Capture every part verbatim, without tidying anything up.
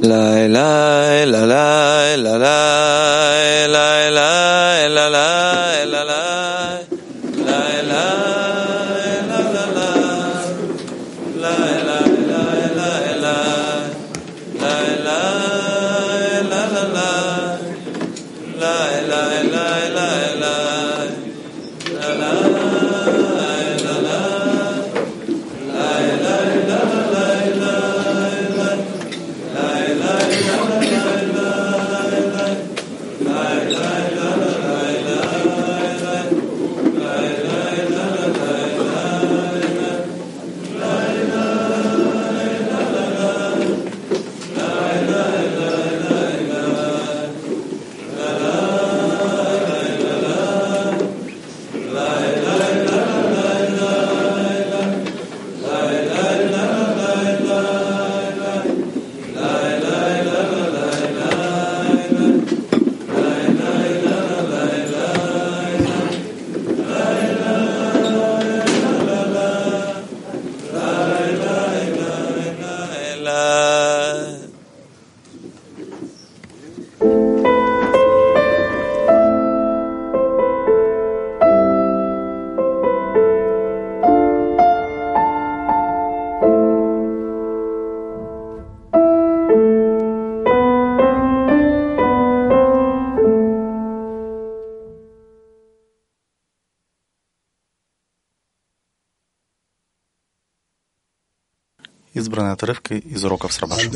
Избранные отрывки из уроков с Рабашем.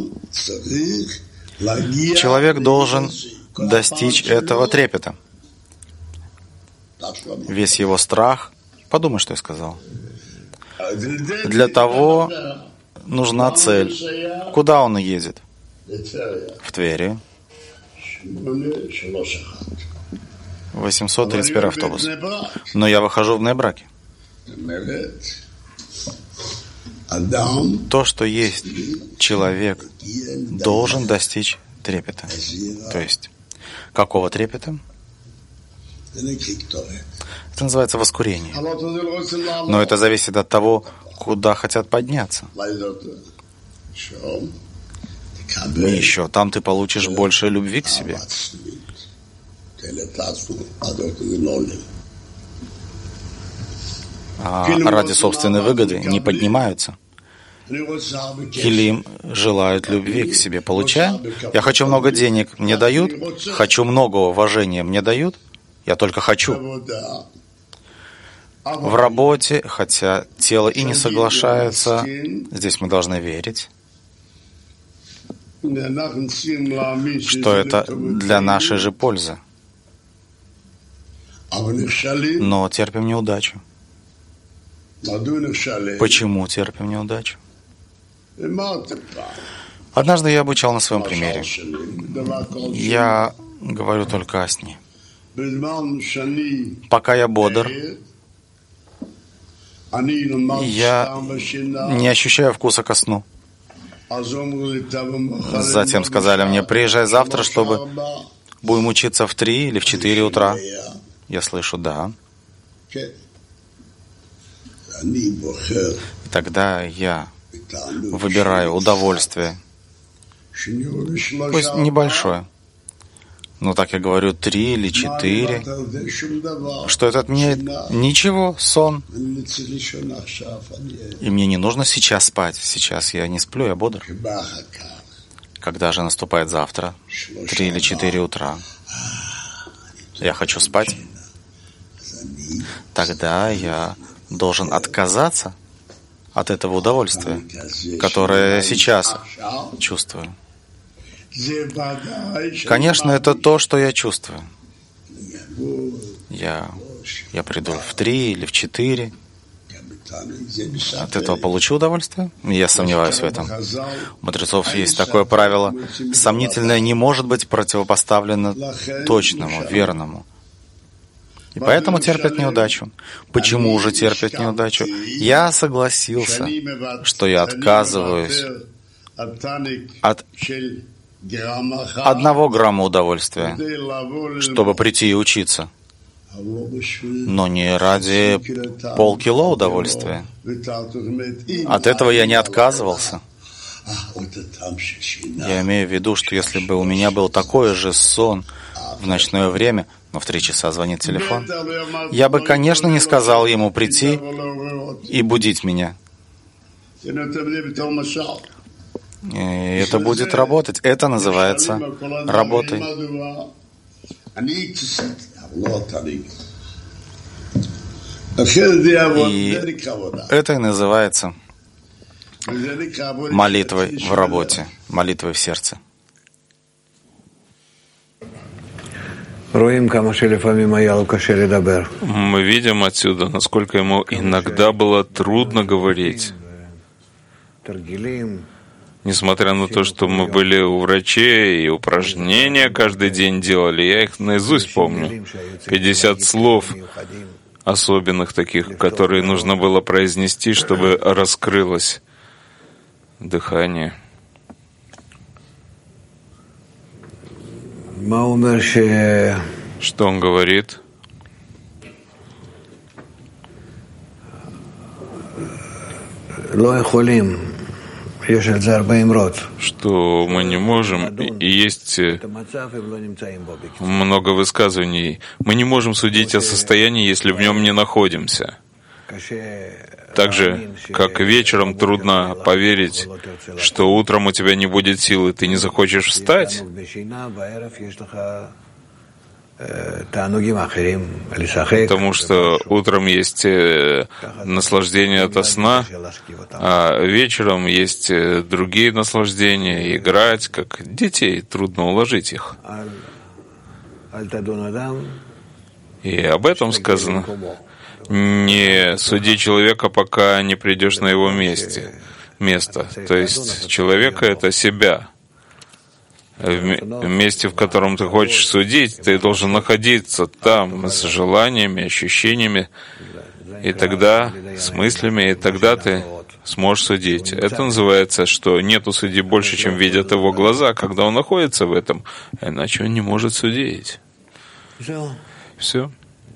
Человек должен достичь этого трепета. Весь его страх, подумай, что я сказал. Для того нужна цель. Куда он едет? В Твери. восемьсот тридцать первый автобус. Но я выхожу в Бней-Браке. То, что есть человек, должен достичь трепета. То есть, какого трепета? Это называется воскурение. Но это зависит от того, куда хотят подняться. И еще, там ты получишь больше любви к себе. А ради собственной выгоды не поднимаются. Хилим желают любви к себе. Получаем? Я хочу много денег, мне дают. Хочу много уважения, мне дают. Я только хочу. В работе, хотя тело и не соглашается, здесь мы должны верить, что это для нашей же пользы. Но терпим неудачу. Почему терпим неудачу? Однажды я обучал на своем примере. Я говорю только о сне. Пока я бодр, я не ощущаю вкуса ко сну. Затем сказали мне: приезжай завтра, чтобы будем учиться в три или в четыре утра. Я слышу: да. И тогда я выбираю удовольствие, пусть небольшое, но так я говорю, три или четыре. Что это отменяет? Ничего, сон. И мне не нужно сейчас спать. Сейчас я не сплю, я бодр. Когда же наступает завтра, три или четыре утра, я хочу спать, тогда я должен отказаться от этого удовольствия, которое я сейчас чувствую. Конечно, это то, что я чувствую. Я, я приду в три или в четыре. От этого получу удовольствие? Я сомневаюсь в этом. У мудрецов есть такое правило: сомнительное не может быть противопоставлено точному, верному. И поэтому терпят неудачу. Почему же терпят неудачу? Я согласился, что я отказываюсь от одного грамма удовольствия, чтобы прийти и учиться. Но не ради полкило удовольствия. От этого я не отказывался. Я имею в виду, что если бы у меня был такой же сон в ночное время, но в три часа звонит телефон, я бы, конечно, не сказал ему прийти и будить меня. И это будет работать. Это называется работой. И это и называется молитвой в работе, молитвой в сердце. Мы видим отсюда, насколько ему иногда было трудно говорить. Несмотря на то, что мы были у врачей и упражнения каждый день делали, я их наизусть помню. пятьдесят слов особенных таких, которые нужно было произнести, чтобы раскрылось дыхание. Что он говорит? Что мы не можем, и есть много высказываний. Мы не можем судить о состоянии, если в нем не находимся. Так же, как вечером трудно поверить, что утром у тебя не будет сил, и ты не захочешь встать, потому что утром есть наслаждение от сна, а вечером есть другие наслаждения, играть, как детей, трудно уложить их. И об этом сказано. Не суди человека, пока не придешь на его месте, место. То есть человека — это себя. В месте, в котором ты хочешь судить, ты должен находиться там с желаниями, ощущениями, и тогда с мыслями, и тогда ты сможешь судить. Это называется, что нету судьи больше, чем видят его глаза, когда он находится в этом, иначе он не может судить. Все.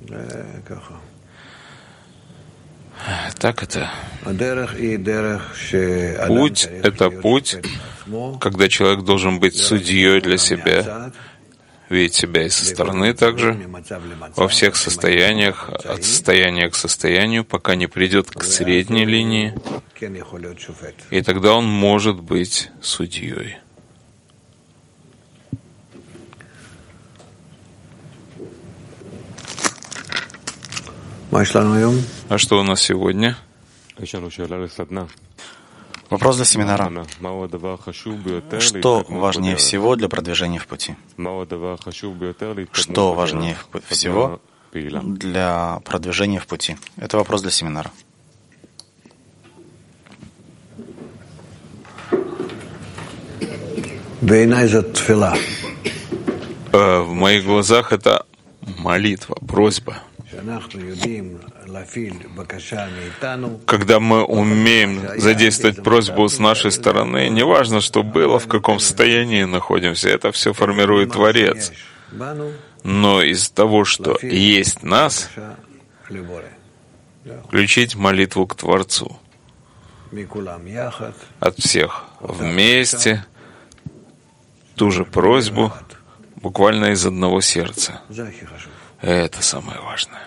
Так это. Путь — это путь, когда человек должен быть судьей для себя, видеть себя и со стороны также, во всех состояниях, от состояния к состоянию, пока не придет к средней линии, и тогда он может быть судьей. А что у нас сегодня? Вопрос для семинара. Что важнее всего для продвижения в пути? Что важнее всего для продвижения в пути? Это вопрос для семинара. В моих глазах это молитва, просьба. Когда мы умеем задействовать просьбу с нашей стороны, неважно, что было, в каком состоянии находимся, это все формирует Творец. Но из того, что есть нас, включить молитву к Творцу. От всех вместе, ту же просьбу, буквально из одного сердца. Это самое важное.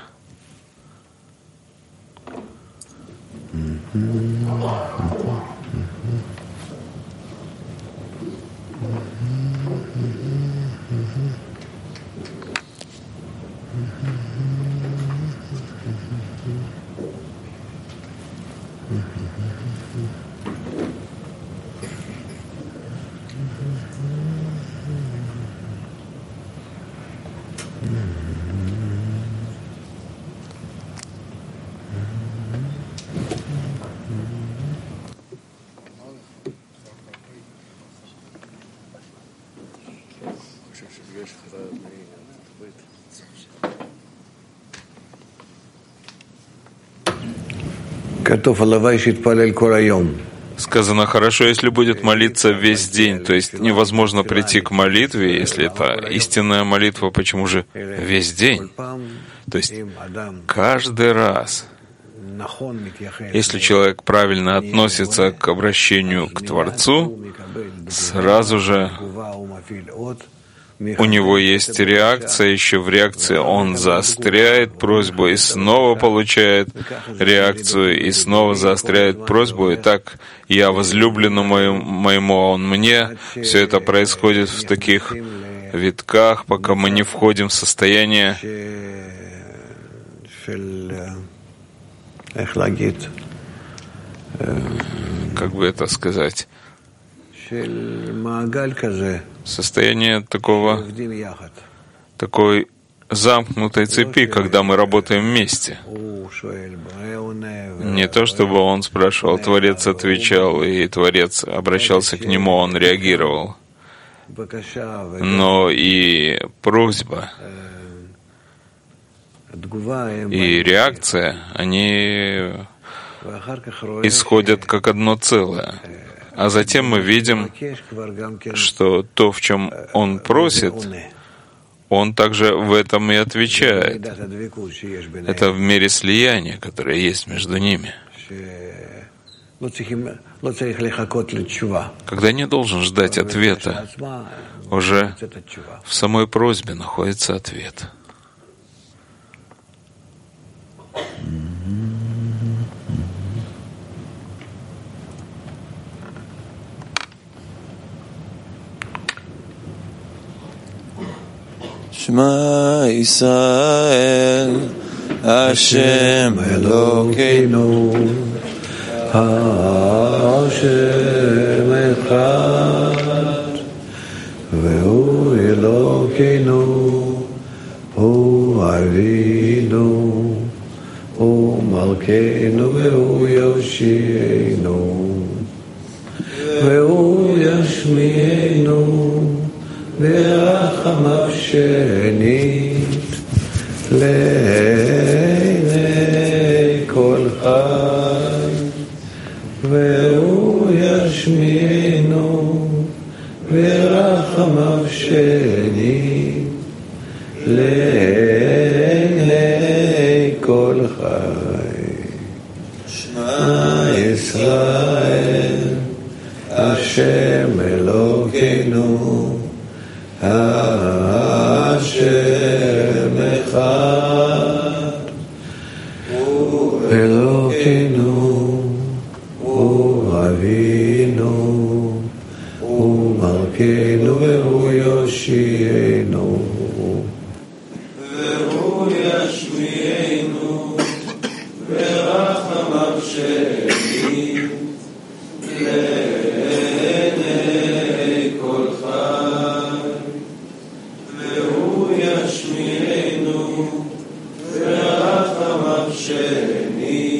Сказано, хорошо, если будет молиться весь день, то есть невозможно прийти к молитве, если это истинная молитва, почему же весь день? То есть каждый раз, Если человек правильно относится к обращению к Творцу, сразу же у него есть реакция, еще в реакции он заостряет просьбу и снова получает реакцию, и снова заостряет просьбу, и так я возлюбленному моему, а он мне. Все это происходит в таких витках, пока мы не входим в состояние, как бы это сказать, состояние такого, такой замкнутой цепи, когда мы работаем вместе. Не то, чтобы он спрашивал, Творец отвечал, и Творец обращался к нему, он реагировал. Но и просьба, и реакция, они исходят как одно целое. А затем мы видим, что то, в чем он просит, он также в этом и отвечает. Это в мере слияния, которое есть между ними. Когда не должен ждать ответа, уже в самой просьбе находится ответ. Shema Yisrael, Hashem Elokeinu, Hashem Echad, Ve'hu Elokeinu, Hu Avinu, Hu Malkeinu, Ve'hu Yoshieinu, Ve'hu Yashmienu, ורחמיו שנית לעיני כל חי, והוא ישמיענו ורחמיו שנית לעיני כל חי. שמע ישראל, השם אלוקינו, Hashem Echad, Elokeinu, Hu Avinu, Hu Malkeinu, Ve'hu Yoshieinu, Ve'hu Yashmi'enu, Ve'rachamav Sheni, Le'enei kol chai, Shmi'enu, ve'rachamav sheni